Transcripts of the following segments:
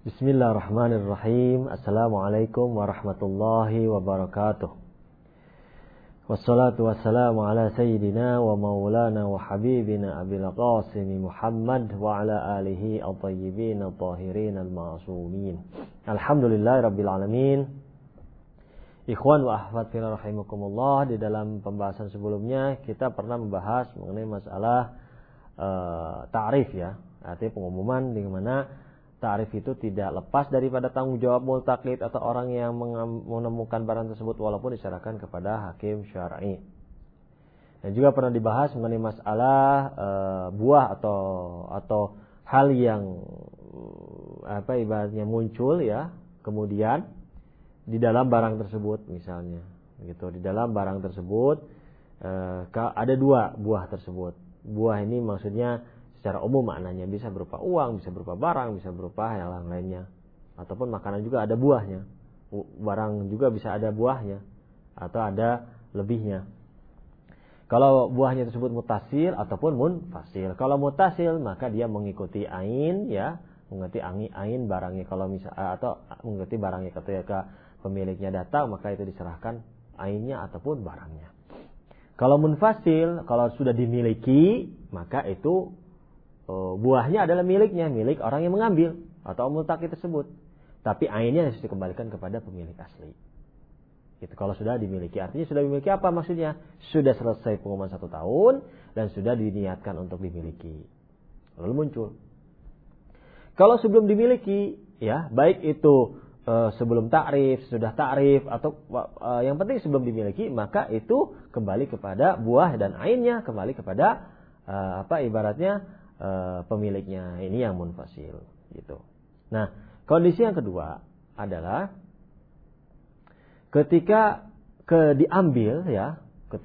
Bismillahirrahmanirrahim. Assalamualaikum warahmatullahi wabarakatuh. Wassalatu wassalamu ala sayyidina wa maulana wa habibina Abil Qasim Muhammad wa ala alihi at-tayyibin at-tahirin al-ma'sumin. Alhamdulillahi rabbil alamin. Ikhwan wa ahwat fillah rahimakumullah, di dalam pembahasan sebelumnya kita pernah membahas mengenai masalah ta'rif ya, artinya pengumuman, di mana ta'rif itu tidak lepas daripada tanggung jawab multaqid atau orang yang menemukan barang tersebut walaupun diserahkan kepada hakim syar'i. Dan juga pernah dibahas mengenai masalah buah atau hal yang ibaratnya muncul ya, kemudian di dalam barang tersebut misalnya gitu. Di dalam barang tersebut ada dua buah tersebut. Buah ini maksudnya secara umum maknanya bisa berupa uang, bisa berupa barang, bisa berupa hal lainnya. Ataupun makanan juga ada buahnya. Barang juga bisa ada buahnya atau ada lebihnya. Kalau buahnya tersebut mutasil ataupun munfasil. Kalau mutasil maka dia mengikuti ain ya, mengikuti ain barangnya. Kalau atau mengikuti barangnya ketika pemiliknya datang maka itu diserahkan ainnya ataupun barangnya. Kalau munfasil, kalau sudah dimiliki maka itu buahnya adalah miliknya, milik orang yang mengambil atau multaqid tersebut. Tapi ainnya harus dikembalikan kepada pemilik asli. Itu kalau sudah dimiliki. Artinya sudah dimiliki apa maksudnya? Sudah selesai pengumuman 1 tahun dan sudah diniatkan untuk dimiliki. Lalu muncul. Kalau sebelum dimiliki, ya baik itu sebelum ta'rif, sudah ta'rif atau yang penting sebelum dimiliki, maka itu kembali kepada buah dan ainnya, kembali kepada ibaratnya pemiliknya. Ini yang munfasil gitu. Nah, kondisi yang kedua adalah ketika diambil ya,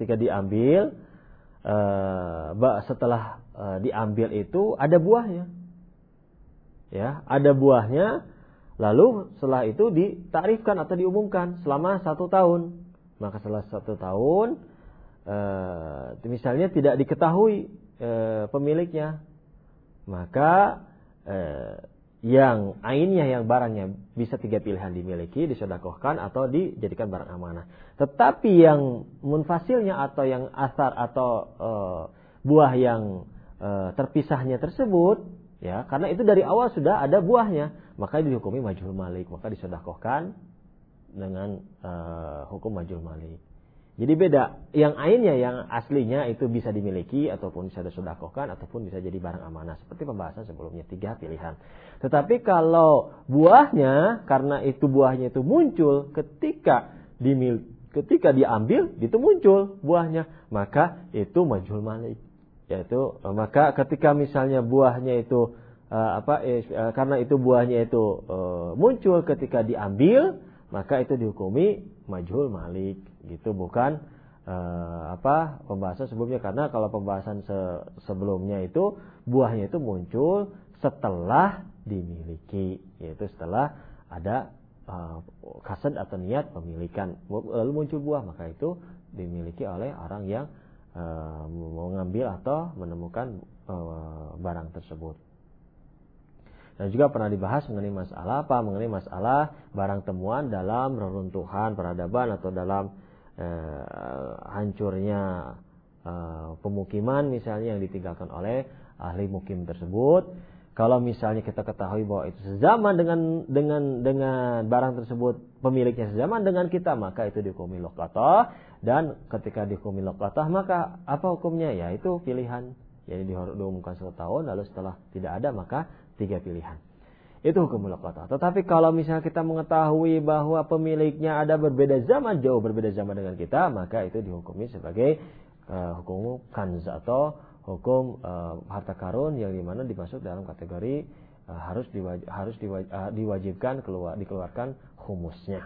setelah diambil itu ada buahnya. Ya, ada buahnya, lalu setelah itu ditarifkan atau diumumkan selama 1 tahun. Maka setelah 1 tahun misalnya tidak diketahui pemiliknya, maka yang ainnya, yang barangnya bisa 3 pilihan: dimiliki, disedekahkan atau dijadikan barang amanah. Tetapi yang munfasilnya atau yang asar atau buah yang terpisahnya tersebut ya, karena itu dari awal sudah ada buahnya, maka dihukumi majhul malik, maka disedekahkan dengan hukum majhul malik. Jadi beda, yang ainnya, yang aslinya itu bisa dimiliki ataupun bisa disedekahkan ataupun bisa jadi barang amanah. Seperti pembahasan sebelumnya, 3 pilihan. Tetapi kalau buahnya, karena itu buahnya itu muncul ketika diambil, itu muncul buahnya, maka itu majhul malik. Yaitu maka ketika misalnya buahnya itu karena itu buahnya itu muncul ketika diambil, maka itu dihukumi majhul malik gitu, bukan pembahasan sebelumnya. Karena kalau pembahasan sebelumnya itu buahnya itu muncul setelah dimiliki, yaitu setelah ada kasad atau niat pemilikan, lalu muncul buah, maka itu dimiliki oleh orang yang mengambil atau menemukan barang tersebut. Dan juga pernah dibahas mengenai masalah barang temuan dalam reruntuhan peradaban atau dalam hancurnya pemukiman misalnya yang ditinggalkan oleh ahli mukim tersebut. Kalau misalnya kita ketahui bahwa itu sezaman dengan barang tersebut, pemiliknya sezaman dengan kita, maka itu dihukumi luqatah. Dan ketika dihukumi luqatah, maka apa hukumnya? Ya itu pilihan. Jadi diumumkan 1 tahun, lalu setelah tidak ada maka 3 pilihan. Itu hukum luqatah. Tetapi kalau misalnya kita mengetahui bahwa pemiliknya ada berbeda zaman, jauh berbeda zaman dengan kita, maka itu dihukumi sebagai hukum kanz atau hukum harta karun, yang dimana dimasuk dalam kategori harus diwajibkan dikeluarkan humusnya.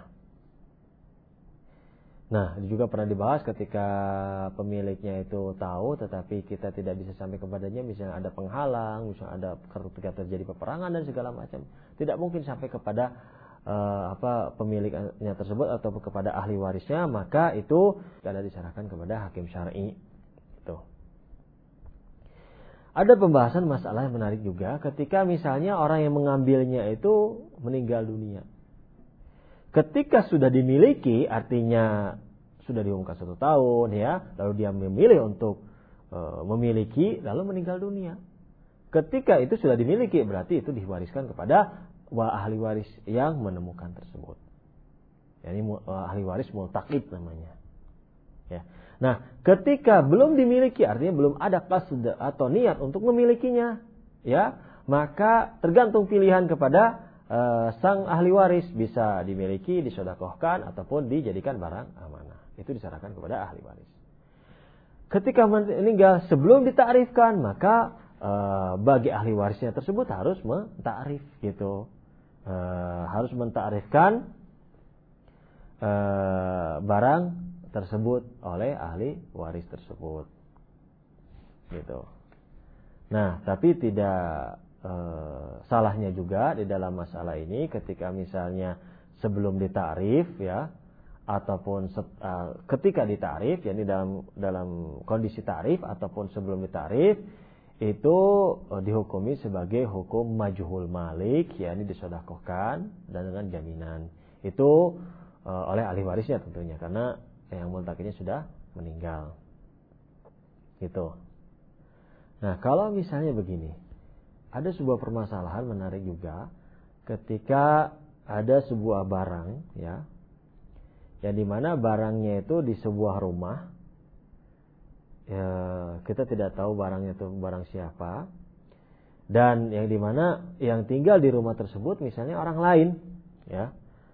Nah, juga pernah dibahas ketika pemiliknya itu tahu tetapi kita tidak bisa sampai kepadanya, misalnya ada penghalang, misalnya ada ketika terjadi peperangan dan segala macam, tidak mungkin sampai kepada pemiliknya tersebut atau kepada ahli warisnya, maka itu tidak diserahkan kepada hakim syar'i. Itu. ada pembahasan masalah yang menarik juga ketika misalnya orang yang mengambilnya itu meninggal dunia. Ketika sudah dimiliki, artinya sudah diumumkan 1 tahun ya, lalu dia memilih untuk memiliki, lalu meninggal dunia. Ketika itu sudah dimiliki, berarti itu diwariskan kepada ahli waris yang menemukan tersebut. Yani ahli waris multaqid namanya. Ya. Nah, ketika belum dimiliki, artinya belum ada qasd atau niat untuk memilikinya, ya, maka tergantung pilihan kepada sang ahli waris, bisa dimiliki, disedekahkan ataupun dijadikan barang amanah. Itu diserahkan kepada ahli waris. Ketika meninggal sebelum ditakrifkan, maka bagi ahli warisnya tersebut harus mentakrif gitu. Harus mentakrifkan barang tersebut oleh ahli waris tersebut. Gitu. Nah, tapi tidak salahnya juga di dalam masalah ini ketika misalnya sebelum ditakrif ya, ataupun ketika ditakrif, yakni dalam kondisi takrif ataupun sebelum ditakrif, itu dihukumi sebagai hukum majhul malik, yakni disedekahkan dan dengan jaminan. Itu oleh ahli warisnya tentunya, karena yang multaqidnya sudah meninggal. Gitu. Nah, kalau misalnya begini, ada sebuah permasalahan menarik juga ketika ada sebuah barang ya, yang dimana barangnya itu di sebuah rumah, ya, kita tidak tahu barangnya itu barang siapa, dan yang dimana yang tinggal di rumah tersebut misalnya orang lain, ya,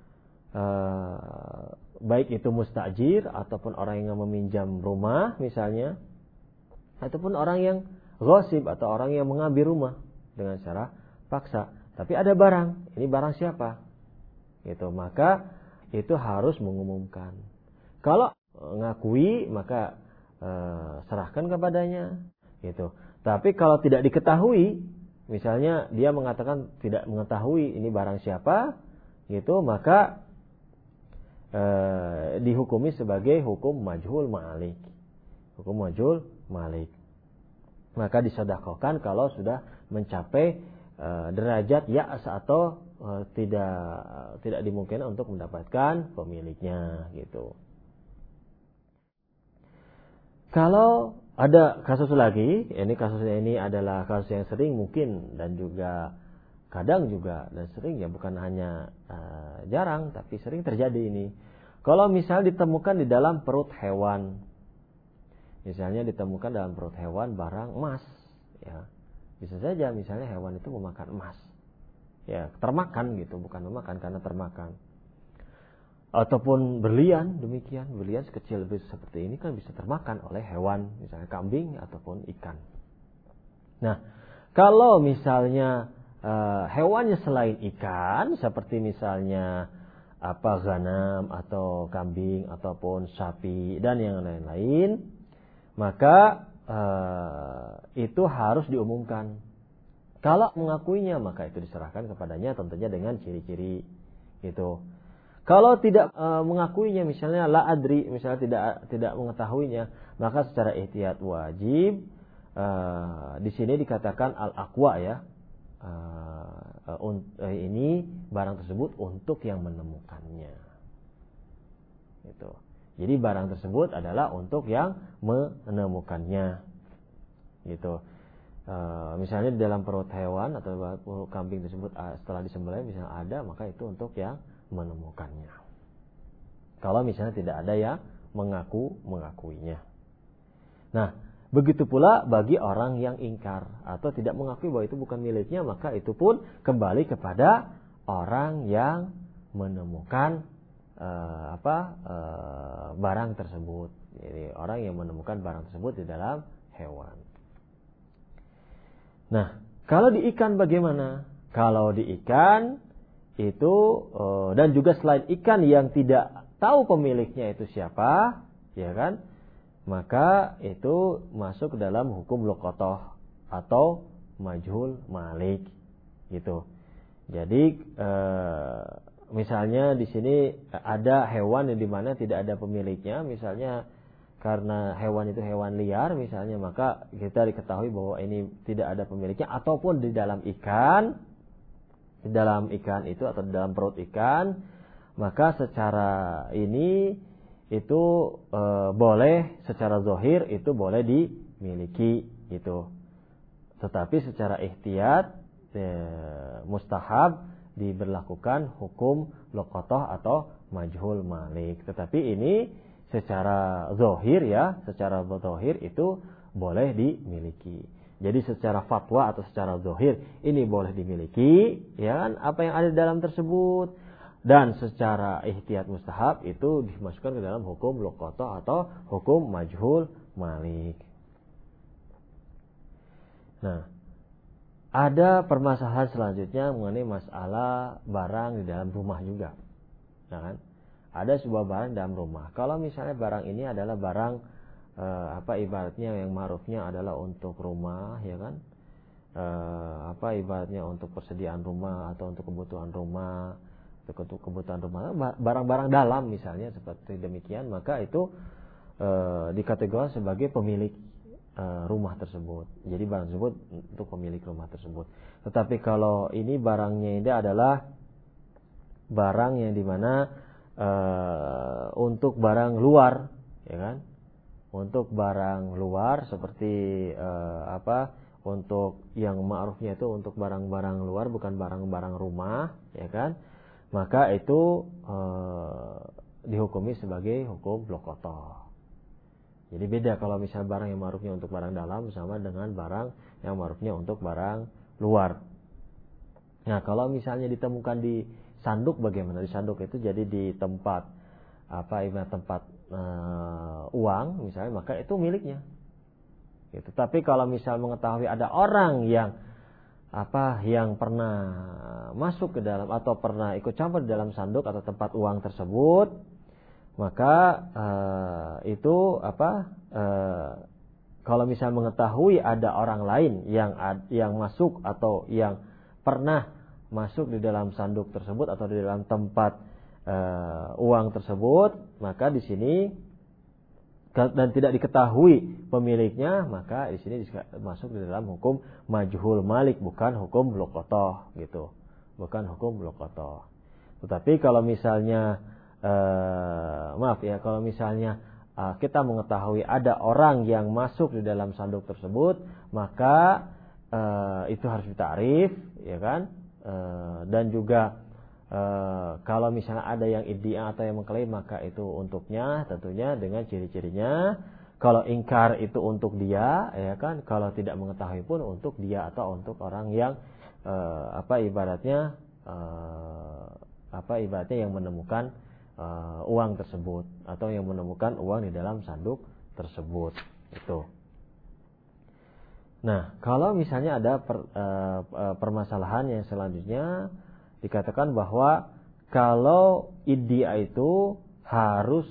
baik itu mustajir ataupun orang yang meminjam rumah misalnya, ataupun orang yang ghasib atau orang yang mengambil rumah dengan cara paksa. Tapi ada barang, ini barang siapa? Gitu, maka itu harus mengumumkan. Kalau ngakui maka serahkan kepadanya, gitu. Tapi kalau tidak diketahui, misalnya dia mengatakan tidak mengetahui ini barang siapa, gitu, maka dihukumi sebagai hukum majhul malik. Hukum majhul malik. Maka disedekahkan kalau sudah mencapai derajat ya'as atau tidak dimungkinkan untuk mendapatkan pemiliknya, gitu. Kalau ada kasus lagi, ini kasusnya ini adalah kasus yang sering mungkin dan juga kadang juga dan sering, ya bukan hanya jarang tapi sering terjadi ini. Kalau misal ditemukan di dalam perut hewan, misalnya ditemukan dalam perut hewan barang emas, ya bisa saja misalnya hewan itu memakan emas, ya termakan gitu, bukan memakan karena termakan. Ataupun berlian, demikian berlian sekecil seperti ini kan bisa termakan oleh hewan, misalnya kambing ataupun ikan. Nah, kalau misalnya hewannya selain ikan, seperti misalnya ghanam atau kambing ataupun sapi dan yang lain-lain, maka itu harus diumumkan. Kalau mengakuinya maka itu diserahkan kepadanya tentunya dengan ciri-ciri gitu. Kalau tidak mengakuinya, misalnya la adri, misalnya tidak mengetahuinya, maka secara ihtiyat wajib di sini dikatakan al-aqwa ya. Ini barang tersebut untuk yang menemukannya. Gitu. Jadi barang tersebut adalah untuk yang menemukannya. Gitu. Misalnya di dalam perut hewan atau kambing tersebut setelah disembelih misalnya ada, maka itu untuk yang menemukannya. Kalau misalnya tidak ada yang mengakuinya. Nah, begitu pula bagi orang yang ingkar atau tidak mengakui bahwa itu bukan miliknya, maka itu pun kembali kepada orang yang menemukan barang tersebut. Jadi orang yang menemukan barang tersebut di dalam hewan. Nah, kalau di ikan bagaimana? Kalau di ikan itu dan juga selain ikan yang tidak tahu pemiliknya itu siapa, ya kan? Maka itu masuk dalam hukum luqatah atau majhul malik, gitu. Jadi misalnya di sini ada hewan yang dimana tidak ada pemiliknya, misalnya karena hewan itu hewan liar misalnya, maka kita diketahui bahwa ini tidak ada pemiliknya, ataupun di dalam ikan itu atau di dalam perut ikan, maka secara ini itu boleh, secara zahir itu boleh dimiliki itu. Tetapi secara ihtiyat mustahab diberlakukan hukum luqatah atau majhul malik. Tetapi ini secara zahir ya, secara zahir itu boleh dimiliki. Jadi secara fatwa atau secara zahir ini boleh dimiliki, ya kan, apa yang ada di dalam tersebut. Dan secara ihtiyat mustahab itu dimasukkan ke dalam hukum luqatah atau hukum majhul malik. Nah, ada permasalahan selanjutnya mengenai masalah barang di dalam rumah juga. Nah, kan? Ada sebuah barang dalam rumah. Kalau misalnya barang ini adalah barang ibaratnya yang ma'rufnya adalah untuk rumah, ya kan? Ibaratnya untuk persediaan rumah atau untuk kebutuhan rumah, barang-barang dalam misalnya seperti demikian, maka itu dikategorikan sebagai pemilik rumah tersebut. Jadi barang tersebut untuk pemilik rumah tersebut. Tetapi kalau ini barangnya ini adalah barang yang dimana untuk barang luar, ya kan? Untuk barang luar seperti untuk yang ma'rufnya itu untuk barang-barang luar, bukan barang-barang rumah, ya kan? Maka itu dihukumi sebagai hukum luqatah. Jadi beda kalau misalnya barang yang ma'rufnya untuk barang dalam sama dengan barang yang ma'rufnya untuk barang luar. Nah, kalau misalnya ditemukan di sanduk, bagaimana? Di sanduk itu jadi di tempat tempat uang misalnya, maka itu miliknya. Gitu. Tapi kalau misal mengetahui ada orang yang yang pernah masuk ke dalam atau pernah ikut campur di dalam sanduk atau tempat uang tersebut, maka kalau misal mengetahui ada orang lain yang masuk atau yang pernah masuk di dalam sanduk tersebut atau di dalam tempat uang tersebut, maka di sini dan tidak diketahui pemiliknya, maka di sini masuk di dalam hukum majhul malik, bukan hukum luqatah gitu. Bukan hukum luqatah. Tetapi kalau misalnya kalau misalnya kita mengetahui ada orang yang masuk di dalam sanduk tersebut, maka itu harus ditakrif, ya kan? Dan juga kalau misalnya ada yang iddia atau yang mengklaim, maka itu untuknya tentunya dengan ciri-cirinya. Kalau ingkar itu untuk dia, ya kan? Kalau tidak mengetahui pun untuk dia atau untuk orang yang ibaratnya yang menemukan uang tersebut atau yang menemukan uang di dalam sanduk tersebut itu. Nah, kalau misalnya ada permasalahan yang selanjutnya, dikatakan bahwa kalau iddia itu harus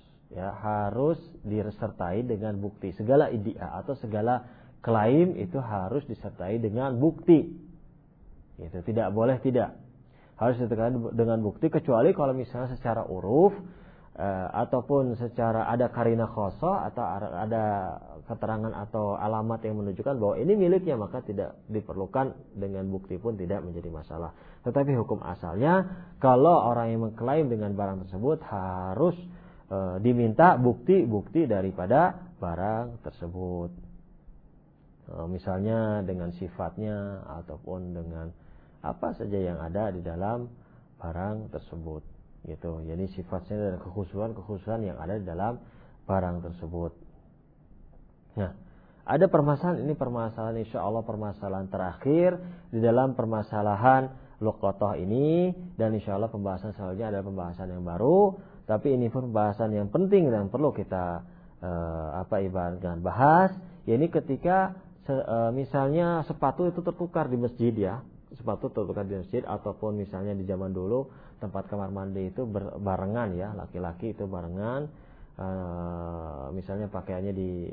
disertai dengan bukti. Segala iddia atau segala klaim itu harus disertai dengan bukti. Itu tidak boleh tidak. Harus disertai dengan bukti, kecuali kalau misalnya secara uruf ataupun secara ada karina khosoh atau ada keterangan atau alamat yang menunjukkan bahwa ini miliknya, maka tidak diperlukan dengan bukti pun tidak menjadi masalah. Tetapi hukum asalnya kalau orang yang mengklaim dengan barang tersebut harus diminta bukti-bukti daripada barang tersebut. Misalnya dengan sifatnya ataupun dengan apa saja yang ada di dalam barang tersebut. Gitu. Jadi sifatnya dan kekhususan yang ada di dalam barang tersebut. Nah, ada permasalahan, ini permasalahan insyaallah permasalahan terakhir di dalam permasalahan luqatah ini, dan insyaallah pembahasan selanjutnya adalah pembahasan yang baru, tapi ini pun pembahasan yang penting dan perlu kita ibaratkan bahas. Ini ketika misalnya sepatu itu tertukar di masjid, ya. Sepatu tertukar di masjid, ataupun misalnya di zaman dulu tempat kamar mandi itu barengan, ya, laki-laki itu barengan, misalnya pakaiannya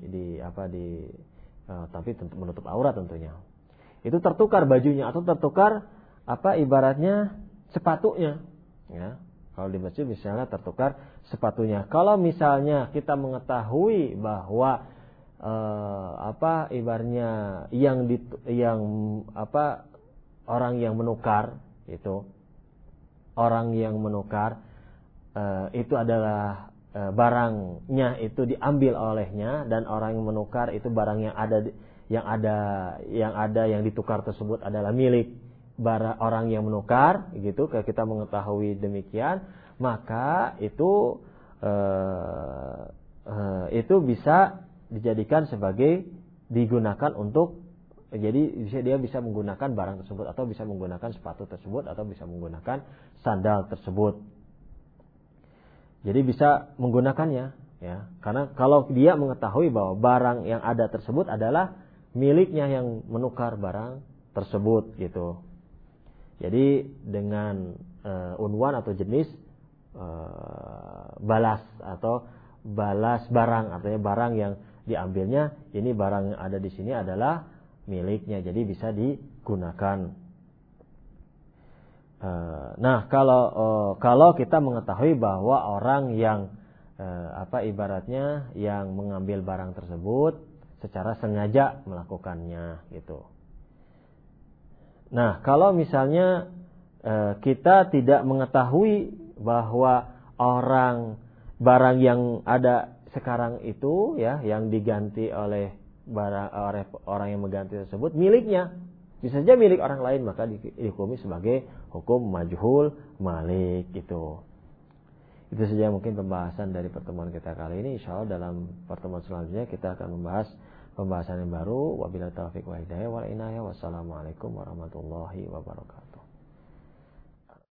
tapi tentu menutup aurat tentunya. Itu tertukar bajunya atau tertukar ibaratnya sepatunya, ya. Kalau di masjid misalnya tertukar sepatunya. Kalau misalnya kita mengetahui bahwa ibaratnya orang yang menukar itu itu adalah barangnya itu diambil olehnya, dan orang yang menukar itu barang yang ditukar tersebut adalah milik orang yang menukar gitu. Kalau kita mengetahui demikian, maka itu bisa dijadikan sebagai digunakan untuk, jadi dia bisa menggunakan barang tersebut, atau bisa menggunakan sepatu tersebut, atau bisa menggunakan sandal tersebut. Jadi bisa menggunakannya, ya. Karena kalau dia mengetahui bahwa barang yang ada tersebut adalah miliknya yang menukar barang tersebut, gitu. Jadi dengan unwan atau jenis balas barang, artinya barang yang diambilnya, ini barang yang ada di sini adalah miliknya, jadi bisa digunakan. Nah, kalau kita mengetahui bahwa orang yang ibaratnya yang mengambil barang tersebut secara sengaja melakukannya, gitu. Nah, kalau misalnya kita tidak mengetahui bahwa barang yang ada sekarang itu, ya, yang diganti oleh orang yang mengganti tersebut miliknya, bisa saja milik orang lain, maka dihukumi sebagai hukum majhul malik, gitu. Itu saja mungkin pembahasan dari pertemuan kita kali ini. Insyaallah dalam pertemuan selanjutnya kita akan membahas pembahasan yang baru. Wabillahi taufiq wal hidayah wal inayah. Wassalamualaikum warahmatullahi wabarakatuh.